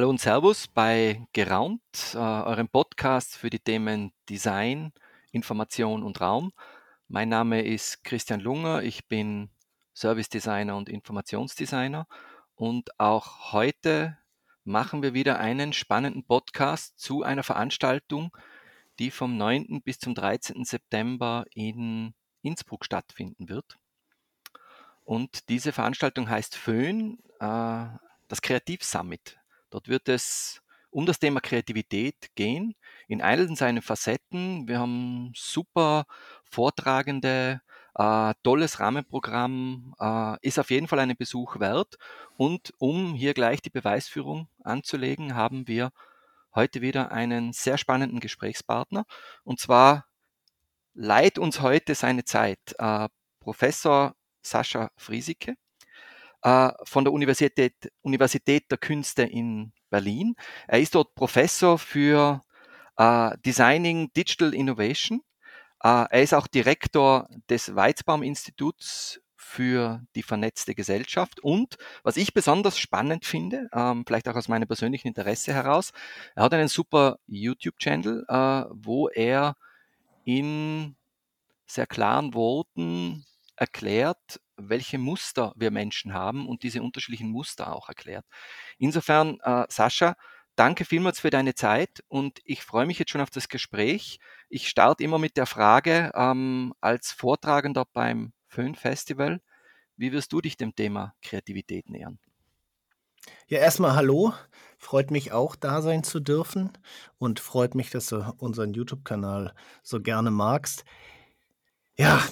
Hallo und Servus bei Geraumt, eurem Podcast für die Themen Design, Information und Raum. Mein Name ist Christian Lunger, ich bin Service Designer und Informationsdesigner und auch heute machen wir wieder einen spannenden Podcast zu einer Veranstaltung, die vom 9. bis zum 13. September in Innsbruck stattfinden wird. Und diese Veranstaltung heißt Föhn, das Kreativ-Summit. Dort wird es um das Thema Kreativität gehen, in allen seinen Facetten. Wir haben super Vortragende, tolles Rahmenprogramm, ist auf jeden Fall einen Besuch wert. Und um hier gleich die Beweisführung anzulegen, haben wir heute wieder einen sehr spannenden Gesprächspartner. Und zwar leiht uns heute seine Zeit Professor Sascha Friesike von der Universität der Künste in Berlin. Er ist dort Professor für Designing Digital Innovation. Er ist auch Direktor des Weizbaum-Instituts für die vernetzte Gesellschaft. Und was ich besonders spannend finde, vielleicht auch aus meinem persönlichen Interesse heraus, er hat einen super YouTube-Channel, wo er in sehr klaren Worten erklärt, welche Muster wir Menschen haben und diese unterschiedlichen Muster auch erklärt. Insofern, Sascha, danke vielmals für deine Zeit und ich freue mich jetzt schon auf das Gespräch. Ich starte immer mit der Frage, als Vortragender beim Föhn Festival, wie wirst du dich dem Thema Kreativität nähern? Ja, erstmal hallo. Freut mich auch, da sein zu dürfen und freut mich, dass du unseren YouTube-Kanal so gerne magst. Ja,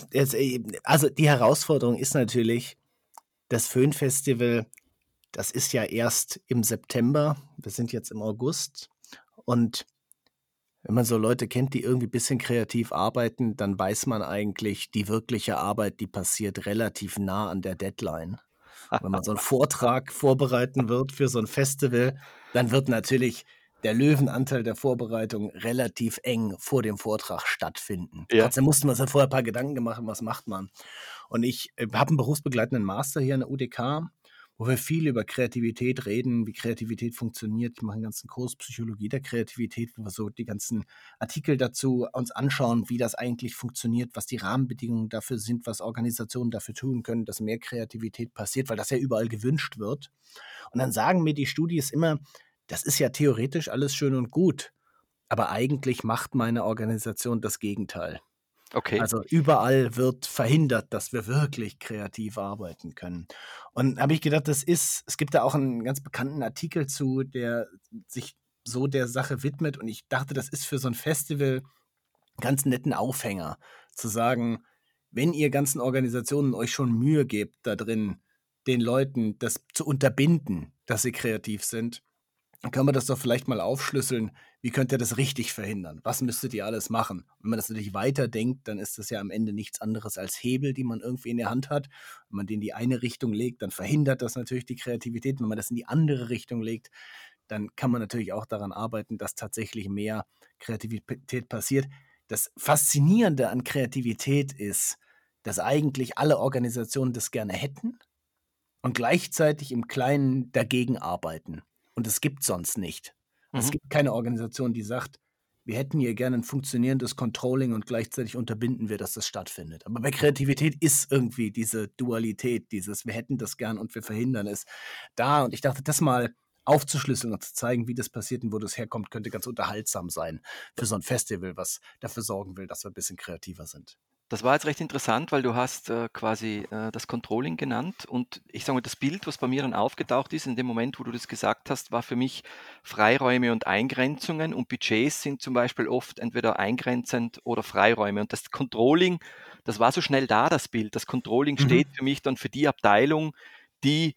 also die Herausforderung ist natürlich, das Föhn-Festival, das ist ja erst im September. Wir sind jetzt im August. Und wenn man so Leute kennt, die irgendwie ein bisschen kreativ arbeiten, dann weiß man eigentlich, die wirkliche Arbeit, die passiert relativ nah an der Deadline. Wenn man so einen Vortrag vorbereiten wird für so ein Festival, dann wird natürlich der Löwenanteil der Vorbereitung relativ eng vor dem Vortrag stattfinden. Ja. Trotzdem mussten wir uns ja vorher ein paar Gedanken gemacht, was macht man? Und ich habe einen berufsbegleitenden Master hier an der UDK, wo wir viel über Kreativität reden, wie Kreativität funktioniert. Ich mache einen ganzen Kurs Psychologie der Kreativität, wo wir so die ganzen Artikel dazu uns anschauen, wie das eigentlich funktioniert, was die Rahmenbedingungen dafür sind, was Organisationen dafür tun können, dass mehr Kreativität passiert, weil das ja überall gewünscht wird. Und dann sagen mir die Studis immer, das ist ja theoretisch alles schön und gut, aber eigentlich macht meine Organisation das Gegenteil. Okay. Also überall wird verhindert, dass wir wirklich kreativ arbeiten können. Und habe ich gedacht, es gibt da auch einen ganz bekannten Artikel zu, der sich so der Sache widmet. Und ich dachte, das ist für so ein Festival einen ganz netten Aufhänger, zu sagen, wenn ihr ganzen Organisationen euch schon Mühe gebt, da drin den Leuten das zu unterbinden, dass sie kreativ sind, dann können wir das doch vielleicht mal aufschlüsseln. Wie könnt ihr das richtig verhindern? Was müsstet ihr alles machen? Wenn man das natürlich weiterdenkt, dann ist das ja am Ende nichts anderes als Hebel, die man irgendwie in der Hand hat. Wenn man den in die eine Richtung legt, dann verhindert das natürlich die Kreativität. Wenn man das in die andere Richtung legt, dann kann man natürlich auch daran arbeiten, dass tatsächlich mehr Kreativität passiert. Das Faszinierende an Kreativität ist, dass eigentlich alle Organisationen das gerne hätten und gleichzeitig im Kleinen dagegen arbeiten. Und es gibt sonst nicht. Also, es Mhm. gibt keine Organisation, die sagt: „Wir hätten hier gerne ein funktionierendes Controlling und gleichzeitig unterbinden wir, dass das stattfindet.“ Aber bei Kreativität ist irgendwie diese Dualität, dieses: „Wir hätten das gern und wir verhindern es“ da. Und ich dachte, das mal aufzuschlüsseln und zu zeigen, wie das passiert und wo das herkommt, könnte ganz unterhaltsam sein für so ein Festival, was dafür sorgen will, dass wir ein bisschen kreativer sind. Das war jetzt recht interessant, weil du hast quasi das Controlling genannt und ich sage mal, das Bild, was bei mir dann aufgetaucht ist, in dem Moment, wo du das gesagt hast, war für mich Freiräume und Eingrenzungen und Budgets sind zum Beispiel oft entweder eingrenzend oder Freiräume und das Controlling, das war so schnell da, das Bild. Das Controlling Mhm. steht für mich dann für die Abteilung, die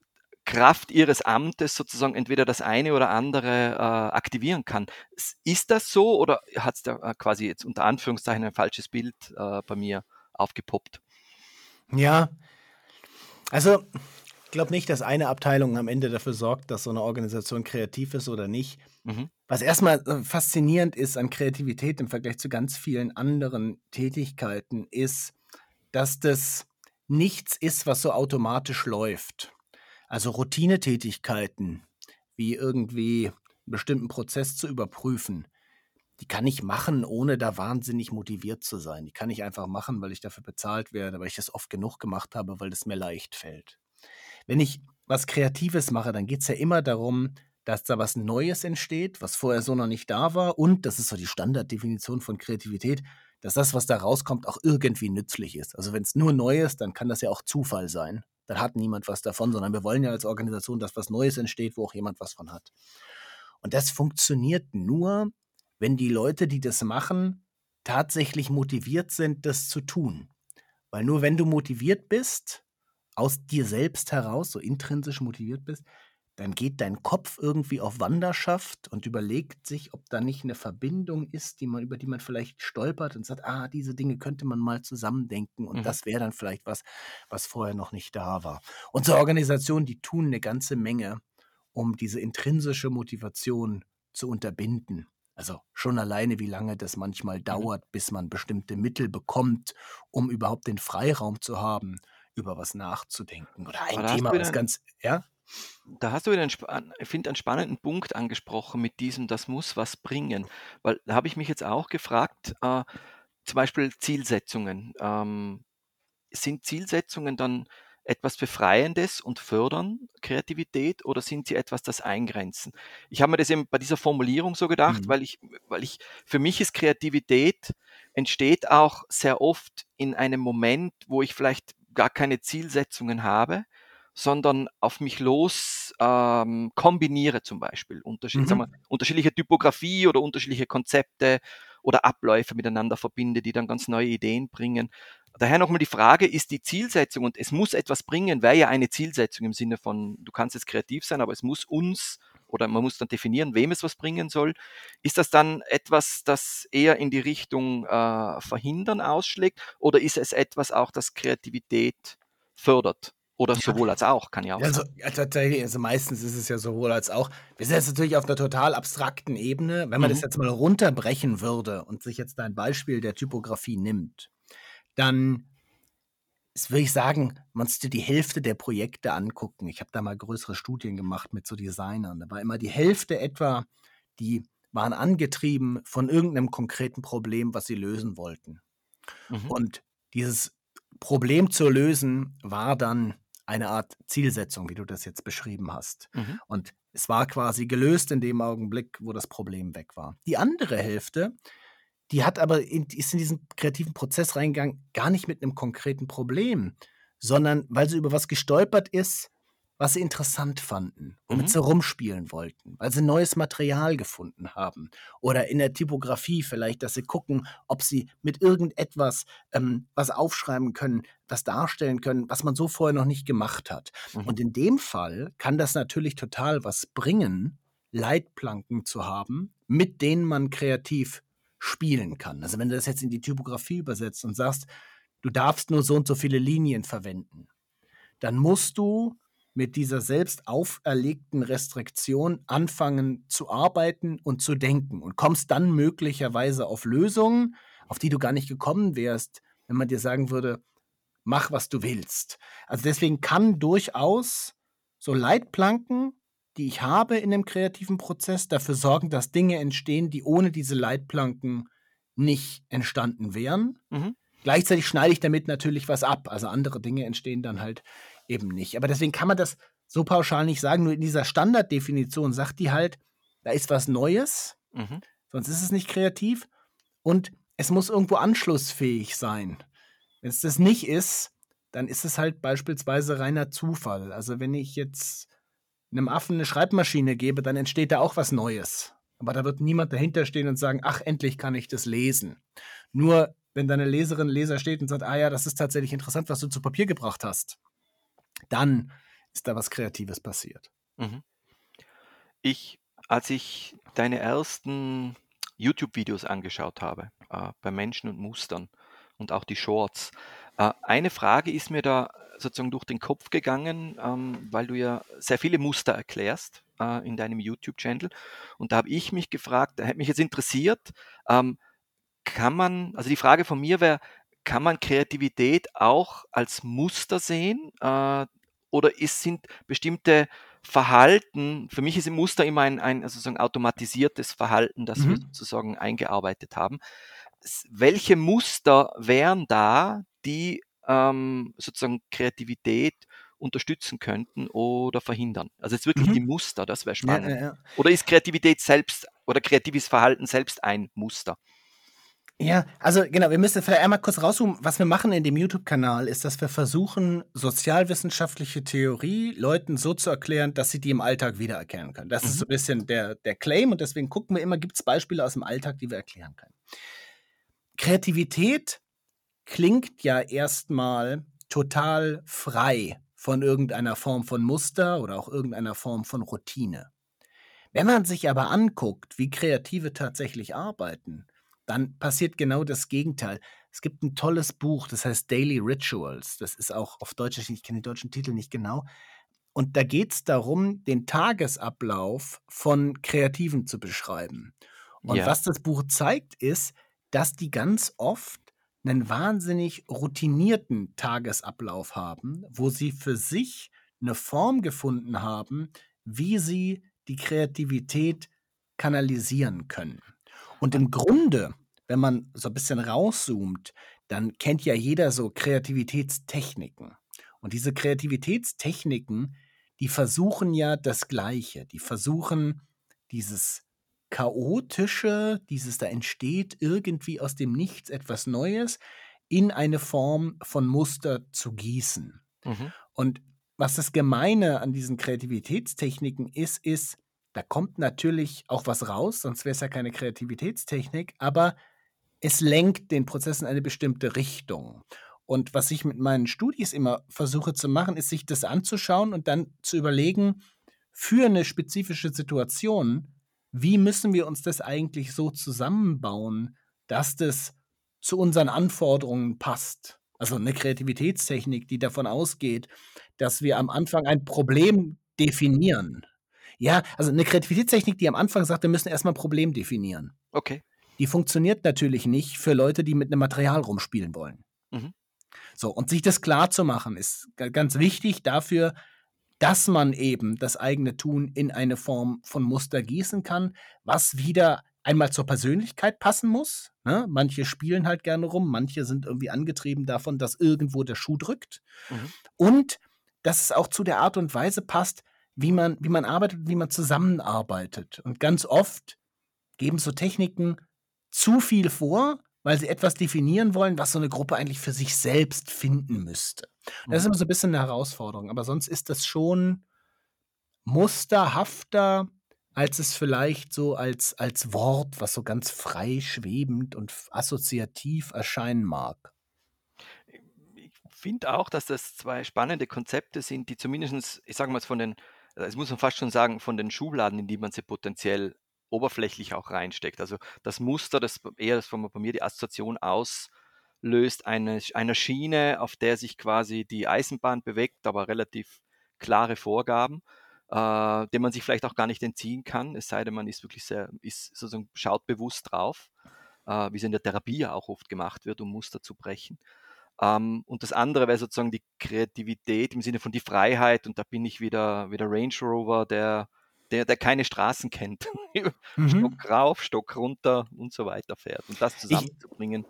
Kraft ihres Amtes sozusagen entweder das eine oder andere aktivieren kann. Ist das so oder hat es da quasi jetzt unter Anführungszeichen ein falsches Bild bei mir aufgepoppt? Ja, also, ich glaube nicht, dass eine Abteilung am Ende dafür sorgt, dass so 'ne Organisation kreativ ist oder nicht. Mhm. Was erst mal, faszinierend ist an Kreativität im Vergleich zu ganz vielen anderen Tätigkeiten, ist, dass das nichts ist, was so automatisch läuft. Also, Routinetätigkeiten wie irgendwie einen bestimmten Prozess zu überprüfen, die kann ich machen, ohne da wahnsinnig motiviert zu sein. Die kann ich einfach machen, weil ich dafür bezahlt werde, weil ich das oft genug gemacht habe, weil es mir leicht fällt. Wenn ich was Kreatives mache, dann geht es ja immer darum, dass da was Neues entsteht, was vorher so noch nicht da war. Und das ist so die Standarddefinition von Kreativität, dass das, was da rauskommt, auch irgendwie nützlich ist. Also wenn es nur neu ist, dann kann das ja auch Zufall sein. Dann hat niemand was davon, sondern wir wollen ja als Organisation, dass was Neues entsteht, wo auch jemand was von hat. Und das funktioniert nur, wenn die Leute, die das machen, tatsächlich motiviert sind, das zu tun. Weil nur wenn du motiviert bist, aus dir selbst heraus, so intrinsisch motiviert bist, dann geht dein Kopf irgendwie auf Wanderschaft und überlegt sich, ob da nicht eine Verbindung ist, über die man vielleicht stolpert und sagt, diese Dinge könnte man mal zusammendenken und Mhm. das wäre dann vielleicht was, was vorher noch nicht da war. Unsere Organisationen, die tun eine ganze Menge, um diese intrinsische Motivation zu unterbinden. Also schon alleine, wie lange das manchmal Mhm. dauert, bis man bestimmte Mittel bekommt, um überhaupt den Freiraum zu haben, über was nachzudenken. Oder Aber ein da hast Thema, du wieder was 'n ganz, ja? da hast du wieder 'n spa ich finde, einen spannenden Punkt angesprochen mit diesem: „Das muss was bringen.“ Weil da habe ich mich jetzt auch gefragt, zum Beispiel Zielsetzungen. Sind Zielsetzungen dann etwas Befreiendes und fördern Kreativität oder sind sie etwas, das eingrenzen? Ich habe mir das eben bei dieser Formulierung so gedacht, Mhm. weil ich für mich ist Kreativität entsteht auch sehr oft in einem Moment, wo ich vielleicht gar keine Zielsetzungen habe, sondern auf mich los, kombiniere zum Beispiel. Sagen wir, Mhm. unterschiedliche Typografie oder unterschiedliche Konzepte oder Abläufe miteinander verbinde, die dann ganz neue Ideen bringen. Daher nochmal die Frage, ist die Zielsetzung, und es muss etwas bringen, wäre ja eine Zielsetzung im Sinne von, du kannst jetzt kreativ sein, aber es muss uns oder man muss dann definieren, wem es was bringen soll. Ist das dann etwas, das eher in die Richtung Verhindern ausschlägt, oder ist es etwas auch, das Kreativität fördert? Oder Ja, sowohl als auch, kann ja auch also sein. ja, tatsächlich, also meistens ist es ja sowohl als auch. Wir sind jetzt natürlich auf einer total abstrakten Ebene. Wenn man das Mhm, jetzt mal runterbrechen würde und sich jetzt ein Beispiel der Typografie nimmt, dann würde ich sagen, man müsste die Hälfte der Projekte angucken. Ich habe da mal größere Studien gemacht mit so Designern. Da war immer die Hälfte etwa, die waren angetrieben von irgendeinem konkreten Problem, was sie lösen wollten. mhm, Und dieses Problem zu lösen war dann eine Art Zielsetzung, wie du das jetzt beschrieben hast. mhm, Und es war quasi gelöst in dem Augenblick, wo das Problem weg war. Die andere Hälfte, die hat aber ist in diesen kreativen Prozess reingegangen, gar nicht mit einem konkreten Problem, sondern weil sie über was gestolpert ist, was sie interessant fanden, womit mhm, sie rumspielen wollten, weil sie neues Material gefunden haben. Oder in der Typografie vielleicht, dass sie gucken, ob sie mit irgendetwas, was aufschreiben können, was darstellen können, was man so vorher noch nicht gemacht hat. mhm, Und in dem Fall kann das natürlich total was bringen, Leitplanken zu haben, mit denen man kreativ spielen kann. Also wenn du das jetzt in die Typografie übersetzt und sagst, du darfst nur so und so viele Linien verwenden, dann musst du mit dieser selbst auferlegten Restriktion anfangen zu arbeiten und zu denken und kommst dann möglicherweise auf Lösungen, auf die du gar nicht gekommen wärst, wenn man dir sagen würde, mach, was du willst. Also deswegen kann durchaus so Leitplanken, die ich habe in dem kreativen Prozess, dafür sorgen, dass Dinge entstehen, die ohne diese Leitplanken nicht entstanden wären. mhm. Gleichzeitig schneide ich damit natürlich was ab. Also andere Dinge entstehen dann halt eben nicht. Aber deswegen kann man das so pauschal nicht sagen. Nur in dieser Standarddefinition sagt die halt, da ist was Neues, Mhm. sonst ist es nicht kreativ. Und es muss irgendwo anschlussfähig sein. Wenn es das nicht ist, dann ist es halt beispielsweise reiner Zufall. Also wenn ich jetzt einem Affen eine Schreibmaschine gebe, dann entsteht da auch was Neues. Aber da wird niemand dahinter stehen und sagen, ach, endlich kann ich das lesen. Nur wenn da eine Leserin, Leser steht und sagt, ah ja, das ist tatsächlich interessant, was du zu Papier gebracht hast, dann ist da was Kreatives passiert. Mhm. Ich Als ich deine ersten YouTube-Videos angeschaut habe, bei Menschen und Mustern und auch die Shorts, eine Frage ist mir da sozusagen durch den Kopf gegangen, weil du ja sehr viele Muster erklärst, in deinem YouTube-Channel. Und da habe ich mich gefragt, da hätte mich jetzt interessiert, ähm, also die Frage von mir wäre, kann man Kreativität auch als Muster sehen, oder sind bestimmte Verhalten, für mich ist im Muster immer ein sozusagen automatisiertes Verhalten, das wir sozusagen eingearbeitet haben. Welche Muster wären da, die sozusagen Kreativität unterstützen könnten oder verhindern? Also jetzt wirklich die Muster, das wäre Ja, spannend. ja, ja. Oder ist Kreativität selbst oder kreatives Verhalten selbst ein Muster? Ja, also genau, wir müssen vielleicht einmal kurz rauszoomen. Was wir machen in dem YouTube-Kanal, ist, dass wir versuchen, sozialwissenschaftliche Theorie Leuten so zu erklären, dass sie die im Alltag wiedererkennen können. Das ist so ein bisschen der Claim und deswegen gucken wir immer, gibt es Beispiele aus dem Alltag, die wir erklären können. Kreativität klingt ja erstmal total frei von irgendeiner Form von Muster oder auch irgendeiner Form von Routine. Wenn man sich aber anguckt, wie Kreative tatsächlich arbeiten, dann passiert genau das Gegenteil. Es gibt ein tolles Buch, das heißt Daily Rituals. Das ist auch auf Deutsch, ich kenne den deutschen Titel nicht genau. Und da geht es darum, den Tagesablauf von Kreativen zu beschreiben. Und Ja. was das Buch zeigt, ist, dass die ganz oft einen wahnsinnig routinierten Tagesablauf haben, wo sie für sich eine Form gefunden haben, wie sie die Kreativität kanalisieren können. Und im Grunde, wenn man so ein bisschen rauszoomt, dann kennt ja jeder so Kreativitätstechniken. Und diese Kreativitätstechniken, die versuchen ja das Gleiche. Die versuchen dieses Chaotische, da entsteht irgendwie aus dem Nichts etwas Neues, in eine Form von Muster zu gießen. Mhm. Und was das Gemeine an diesen Kreativitätstechniken ist, da kommt natürlich auch was raus, sonst wäre es ja keine Kreativitätstechnik, aber es lenkt den Prozess in eine bestimmte Richtung. Und was ich mit meinen Studis immer versuche zu machen, ist, sich das anzuschauen und dann zu überlegen, für eine spezifische Situation, wie müssen wir uns das eigentlich so zusammenbauen, dass das zu unseren Anforderungen passt. Also eine Kreativitätstechnik, die davon ausgeht, dass wir am Anfang ein Problem definieren. Ja, also eine Kreativitätstechnik, die am Anfang sagt, wir müssen erstmal ein Problem definieren. Okay. Die funktioniert natürlich nicht für Leute, die mit einem Material rumspielen wollen. Mhm. So, und sich das klar zu machen, ist ganz wichtig dafür, dass man eben das eigene Tun in eine Form von Muster gießen kann, was wieder einmal zur Persönlichkeit passen muss. Ne? Manche spielen halt gerne rum, manche sind irgendwie angetrieben davon, dass irgendwo der Schuh drückt. Mhm. Und dass es auch zu der Art und Weise passt, wie man arbeitet, wie man zusammenarbeitet. Und ganz oft geben so Techniken zu viel vor, weil sie etwas definieren wollen, was so eine Gruppe eigentlich für sich selbst finden müsste. Das ist Mhm. immer so ein bisschen 'ne Herausforderung, aber sonst ist das schon musterhafter, als es vielleicht so als Wort, was so ganz frei schwebend und assoziativ erscheinen mag. Ich finde auch, dass das 2 spannende Konzepte sind, die zumindestens, ich sage mal, von den das muss man fast schon sagen, von den Schubladen, in die man sie potenziell oberflächlich auch reinsteckt. Also, das Muster, das eher das von bei mir die Assoziation auslöst, einer Schiene, auf der sich quasi die Eisenbahn bewegt, aber relativ klare Vorgaben, denen man sich vielleicht auch gar nicht entziehen kann, es sei denn, man ist wirklich ist sozusagen schaut bewusst drauf, wie es in der Therapie ja auch oft gemacht wird, um Muster zu brechen. Und das andere wäre sozusagen die Kreativität im Sinne von die Freiheit und da bin ich wieder Range Rover, der keine Straßen kennt. Mhm. Stock rauf, Stock runter und so weiter fährt. Und das Ich zusammenzubringen.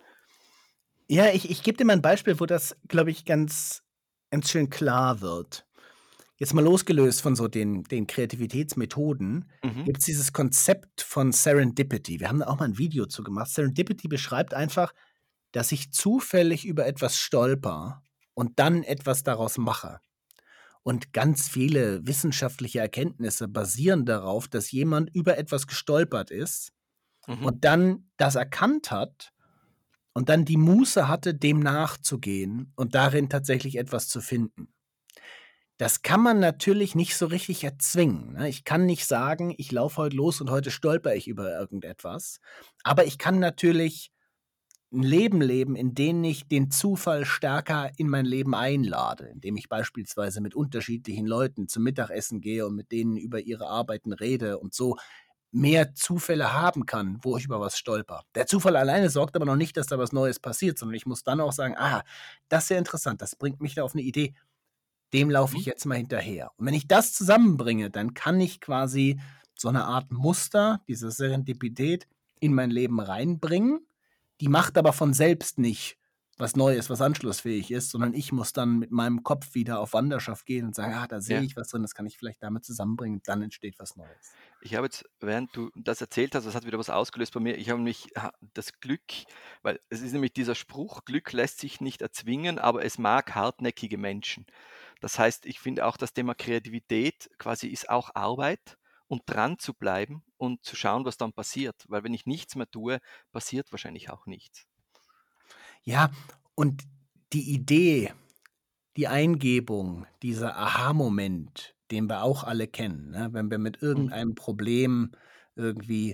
ich gebe dir mal ein Beispiel, wo das, glaube ich, ganz schön klar wird. Jetzt mal losgelöst von so den Kreativitätsmethoden, Mhm, gibt's dieses Konzept von Serendipity. Wir haben da auch mal ein Video zu gemacht. Serendipity beschreibt einfach, dass ich zufällig über etwas stolper und dann etwas daraus mache. Und ganz viele wissenschaftliche Erkenntnisse basieren darauf, dass jemand über etwas gestolpert ist mhm, und dann das erkannt hat und dann die Muße hatte, dem nachzugehen und darin tatsächlich etwas zu finden. Das kann man natürlich nicht so richtig erzwingen, ne? Ich kann nicht sagen: „Ich laufe heute los und heute stolpere ich über irgendetwas.“ Aber ich kann natürlich 'n Leben leben, in dem ich den Zufall stärker in mein Leben einlade, indem ich beispielsweise mit unterschiedlichen Leuten zum Mittagessen gehe und mit denen über ihre Arbeiten rede und so mehr Zufälle haben kann, wo ich über was stolper. Der Zufall alleine sorgt aber noch nicht, dass da was Neues passiert, sondern ich muss dann auch sagen: „Ah, das ist ja interessant, das bringt mich da auf 'ne Idee.“ dem laufe Mhm. ich jetzt mal hinterher. Und wenn ich das zusammenbringe, dann kann ich quasi so eine Art Muster, diese Serendipität in mein Leben reinbringen. Die macht aber von selbst nicht was Neues, was anschlussfähig ist, sondern ich muss dann mit meinem Kopf wieder auf Wanderschaft gehen und sagen: da sehe Ja. ich was drin, das kann ich vielleicht damit zusammenbringen, dann entsteht was Neues. Ich habe jetzt, während du das erzählt hast, das hat wieder was ausgelöst bei mir. Ich habe nämlich das Glück, weil es ist nämlich dieser Spruch: „Glück lässt sich nicht erzwingen, aber es mag hartnäckige Menschen.“ Das heißt, ich finde auch das Thema Kreativität quasi ist auch Arbeit und dran zu bleiben und zu schauen, was dann passiert, weil wenn ich nichts mehr tue, passiert wahrscheinlich auch nichts. Ja, und die Idee, die Eingebung, dieser Aha-Moment, den wir auch alle kennen, ne? Wenn wir mit Mhm. irgendeinem Problem irgendwie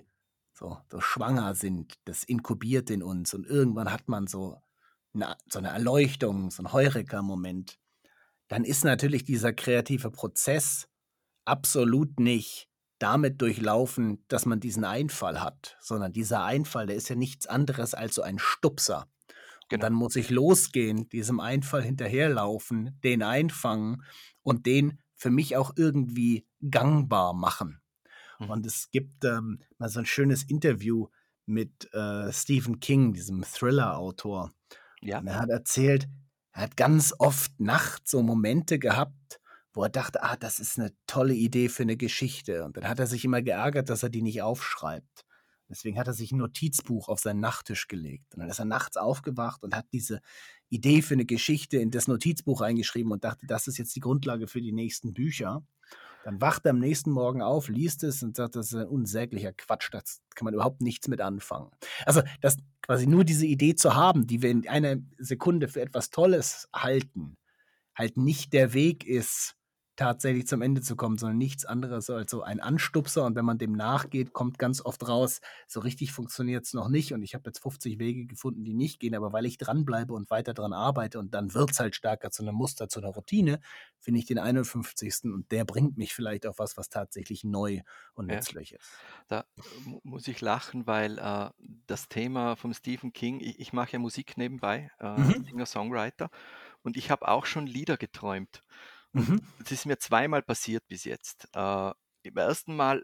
so schwanger sind, das inkubiert in uns und irgendwann hat man so eine Erleuchtung, so 'n Heureka-Moment. Dann ist natürlich dieser kreative Prozess absolut nicht damit durchlaufen, dass man diesen Einfall hat, sondern dieser Einfall, der ist ja nichts anderes als so ein Stupser. Und dann Genau. muss ich losgehen, diesem Einfall hinterherlaufen, den einfangen und den für mich auch irgendwie gangbar machen. Mhm. Und es gibt, mal so ein schönes Interview mit, Stephen King, diesem Thriller-Autor. Ja. Und er hat erzählt, er hat ganz oft nachts so Momente gehabt, wo er dachte: das ist eine tolle Idee für eine Geschichte.“ Und dann hat er sich immer geärgert, dass er die nicht aufschreibt. Deswegen hat er sich 'n Notizbuch auf seinen Nachttisch gelegt. Und dann ist er nachts aufgewacht und hat diese Idee für eine Geschichte in das Notizbuch eingeschrieben und dachte: „Das ist jetzt die Grundlage für die nächsten Bücher.“ Dann wacht er am nächsten Morgen auf, liest es und sagt: „Das ist ein unsäglicher Quatsch, das kann man überhaupt nichts mit anfangen.“ Also, das quasi nur diese Idee zu haben, die wir in einer Sekunde für etwas Tolles halten, halt nicht der Weg ist, tatsächlich zum Ende zu kommen, sondern nichts anderes als so ein Anstupser. Und wenn man dem nachgeht, kommt ganz oft raus, so richtig funktioniert es noch nicht. Und ich habe jetzt 50 Wege gefunden, die nicht gehen. Aber weil ich dranbleibe und weiter dran arbeite und dann wird es halt stärker zu einem Muster, zu einer Routine, finde ich den 51. Und der bringt mich vielleicht auf was, was tatsächlich neu und Ja. nützlich ist. Da muss ich lachen, weil das Thema vom Stephen King, ich mache ja Musik nebenbei, Mhm. Singer-Songwriter, und ich habe auch schon Lieder geträumt. Und Mhm. es ist mir zweimal passiert bis jetzt. Im ersten Mal,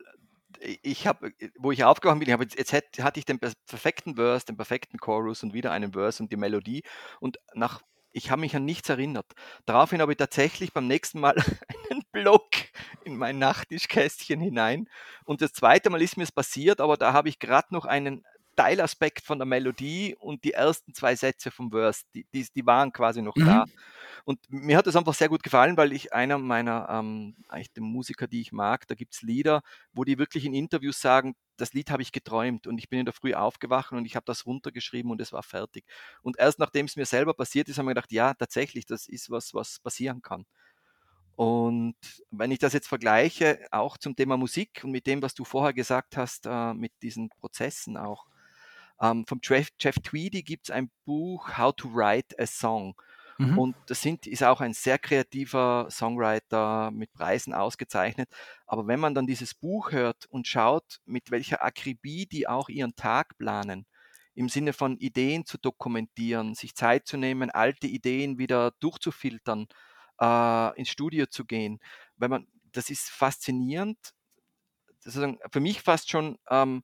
ich habe, wo ich aufgewacht bin, hatte ich den perfekten Verse, den perfekten Chorus und wieder einen Verse und die Melodie. Und ich habe mich an nichts erinnert. Daraufhin habe ich tatsächlich beim nächsten Mal einen Block in mein Nachttischkästchen hinein. Und das zweite Mal ist mir es passiert, aber da habe ich gerade noch einen Teilaspekt von der Melodie und die ersten zwei Sätze vom Verse, die waren quasi noch da. Mhm. Und mir hat das einfach sehr gut gefallen, weil ich einer meiner, eigentlich der Musiker, die ich mag, da gibt es Lieder, wo die wirklich in Interviews sagen, das Lied habe ich geträumt und ich bin in der Früh aufgewacht und ich habe das runtergeschrieben und es war fertig. Und erst nachdem es mir selber passiert ist, haben wir gedacht, ja, tatsächlich, das ist was, was passieren kann. Und wenn ich das jetzt vergleiche, auch zum Thema Musik und mit dem, was du vorher gesagt hast, mit diesen Prozessen auch, vom Jeff Tweedy gibt es ein Buch, How to Write a Song. Mhm. Und ist auch ein sehr kreativer Songwriter, mit Preisen ausgezeichnet. Aber wenn man dann dieses Buch hört und schaut, mit welcher Akribie die auch ihren Tag planen, im Sinne von Ideen zu dokumentieren, sich Zeit zu nehmen, alte Ideen wieder durchzufiltern, ins Studio zu gehen, das ist faszinierend. Das ist für mich fast schon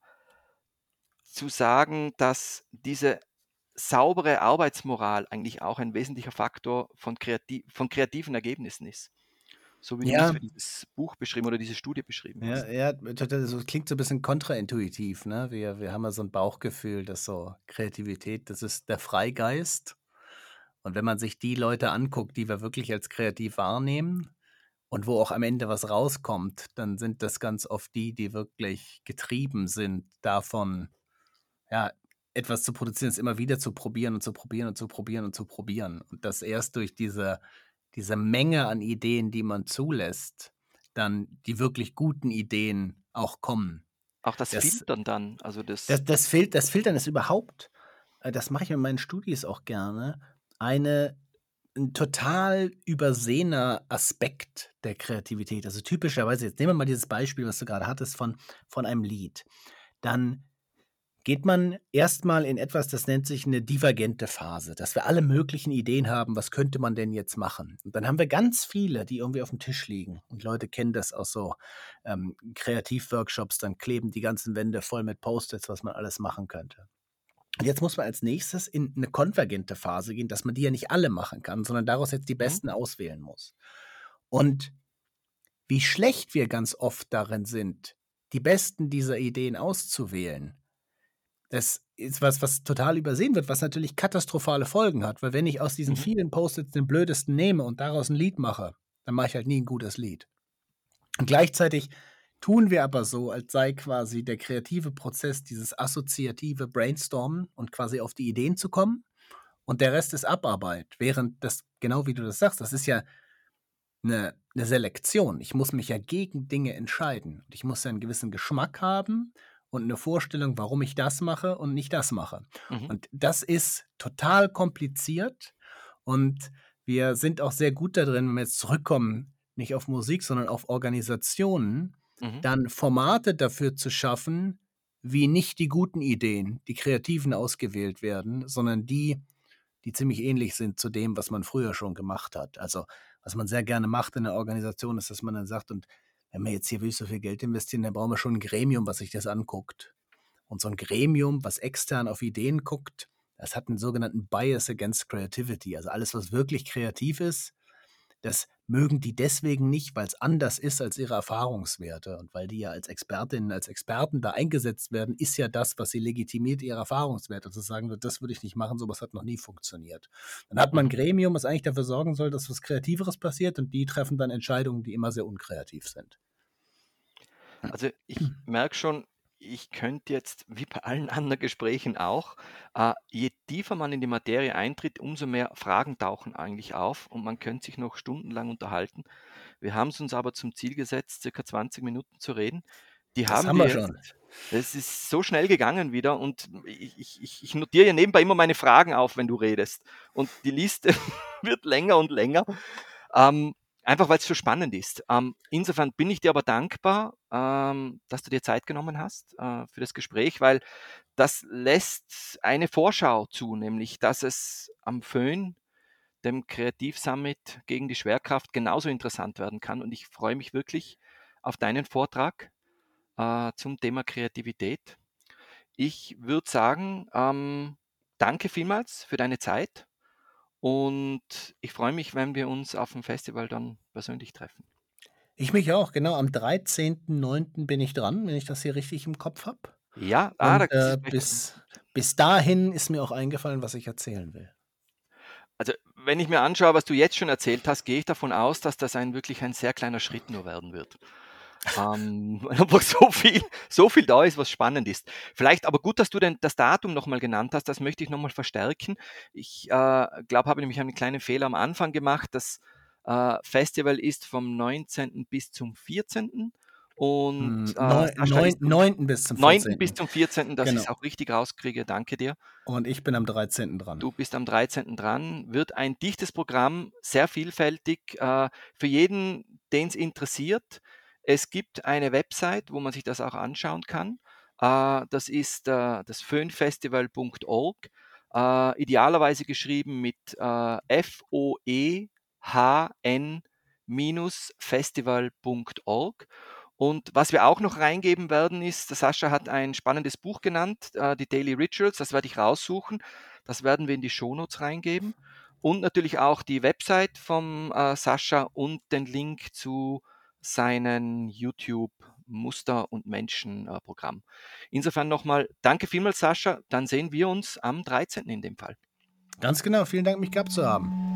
zu sagen, dass diese saubere Arbeitsmoral eigentlich auch ein wesentlicher Faktor von kreativen Ergebnissen ist. So wie du es Ja, für dieses Buch beschrieben oder diese Studie beschrieben ja, hast. ja, total, so klingt so ein bisschen kontraintuitiv, ne? Wir haben ja so ein Bauchgefühl, dass so Kreativität, das ist der Freigeist. Und wenn man sich die Leute anguckt, die wir wirklich als kreativ wahrnehmen und wo auch am Ende was rauskommt, dann sind das ganz oft die, die wirklich getrieben sind davon, ja, etwas zu produzieren, es immer wieder zu probieren und zu probieren und zu probieren und zu probieren. Und das erst durch diese Menge an Ideen, die man zulässt, dann die wirklich guten Ideen auch kommen. Auch das Das Filtern dann, also das das Filtern ist überhaupt, das mache ich in meinen Studis auch gerne, eine 'n total übersehener Aspekt der Kreativität. Also, typischerweise jetzt nehmen wir mal dieses Beispiel, was du gerade hattest von einem Lied. Dann geht man erstmal in etwas, das nennt sich eine divergente Phase, dass wir alle möglichen Ideen haben, was könnte man denn jetzt machen? Und dann haben wir ganz viele, die irgendwie auf dem Tisch liegen. Und Leute kennen das aus so Kreativworkshops, dann kleben die ganzen Wände voll mit Post-its, was man alles machen könnte. Und jetzt muss man als nächstes in eine konvergente Phase gehen, dass man die ja nicht alle machen kann, sondern daraus jetzt die Mhm. besten auswählen muss. Und wie schlecht wir ganz oft darin sind, die besten dieser Ideen auszuwählen, das ist was, was total übersehen wird, was natürlich katastrophale Folgen hat, weil wenn ich aus diesen Mhm. vielen Post-its den blödesten nehme und daraus ein Lied mache, dann mache ich halt nie ein gutes Lied. Und gleichzeitig tun wir aber so, als sei quasi der kreative Prozess dieses assoziative Brainstormen und quasi auf die Ideen zu kommen und der Rest ist Abarbeit, während das, genau wie du das sagst, das ist ja eine Selektion. Ich muss mich ja gegen Dinge entscheiden. Und ich muss ja einen gewissen Geschmack haben und eine Vorstellung, warum ich das mache und nicht das mache. Mhm. Und das ist total kompliziert und wir sind auch sehr gut da drin, wenn wir jetzt zurückkommen, nicht auf Musik, sondern auf Organisationen, Mhm. dann Formate dafür zu schaffen, wie nicht die guten Ideen, die Kreativen ausgewählt werden, sondern die, die ziemlich ähnlich sind zu dem, was man früher schon gemacht hat. Also, was man sehr gerne macht in der Organisation, ist, dass man dann sagt: „Und wenn wir jetzt hier wirklich so viel Geld investieren, dann brauchen wir schon ein Gremium, was sich das anguckt.“ Und so ein Gremium, was extern auf Ideen guckt, das hat einen sogenannten Bias against Creativity. Also, alles, was wirklich kreativ ist, das mögen die deswegen nicht, weil es anders ist als ihre Erfahrungswerte. Und weil die ja als Expertinnen, als Experten da eingesetzt werden, ist ja das, was sie legitimiert, ihre Erfahrungswerte. Zu sagen, das würde ich nicht machen, sowas hat noch nie funktioniert. Dann hat man ein Mhm. Gremium, was eigentlich dafür sorgen soll, dass was Kreativeres passiert und die treffen dann Entscheidungen, die immer sehr unkreativ sind. Also ich merke schon, ich könnte jetzt, wie bei allen anderen Gesprächen auch, je tiefer man in die Materie eintritt, umso mehr Fragen tauchen eigentlich auf und man könnte sich noch stundenlang unterhalten. Wir haben es uns aber zum Ziel gesetzt, circa 20 Minuten zu reden. Die Das haben haben wir wir schon. jetzt. Das ist so schnell gegangen wieder und ich notiere ja nebenbei immer meine Fragen auf, wenn du redest. Und die Liste wird länger und länger. Ähm, Einfach weil es so spannend ist. Insofern bin ich dir aber dankbar, dass du dir Zeit genommen hast für das Gespräch, weil das lässt eine Vorschau zu, nämlich dass es am Föhn, dem Kreativsummit gegen die Schwerkraft, genauso interessant werden kann. Und ich freue mich wirklich auf deinen Vortrag zum Thema Kreativität. Ich würde sagen, danke vielmals für deine Zeit und ich freue mich, wenn wir uns auf dem Festival dann persönlich treffen. Ich mich auch, genau. Am 13.09. bin ich dran, wenn ich das hier richtig im Kopf habe. Ja, Und das ist vielleicht bis dahin ist mir auch eingefallen, was ich erzählen will. also, wenn ich mir anschaue, was du jetzt schon erzählt hast, gehe ich davon aus, dass das wirklich ein sehr kleiner Schritt nur werden wird. Weil einfach so viel da ist, was spannend ist. Vielleicht aber gut, dass du denn das Datum noch mal genannt hast, das möchte ich noch mal verstärken. Ich, glaube, habe nämlich einen kleinen Fehler am Anfang gemacht. Das, Festival ist vom 19. bis zum 14. und, Sascha ist am 9. bis zum 9. bis 14. zum 14., dass ich es Genau. auch richtig rauskriege. Danke dir. Und ich bin am 13. dran. Du bist am 13. dran, wird ein dichtes Programm, sehr vielfältig, für jeden, den es interessiert. Es gibt eine Website, wo man sich das auch anschauen kann. Das ist das foenfestival.org, idealerweise geschrieben mit FOEHN-festival.org. Und was wir auch noch reingeben werden, ist, der Sascha hat ein spannendes Buch genannt, die Daily Rituals, das werde ich raussuchen. Das werden wir in die Shownotes reingeben. Und natürlich auch die Website vom Sascha und den Link zu seinen YouTube Muster- und Menschen-Programm. Insofern nochmal danke vielmals, Sascha. Dann sehen wir uns am 13. in dem Fall. Ganz genau. Vielen Dank, mich gehabt zu haben.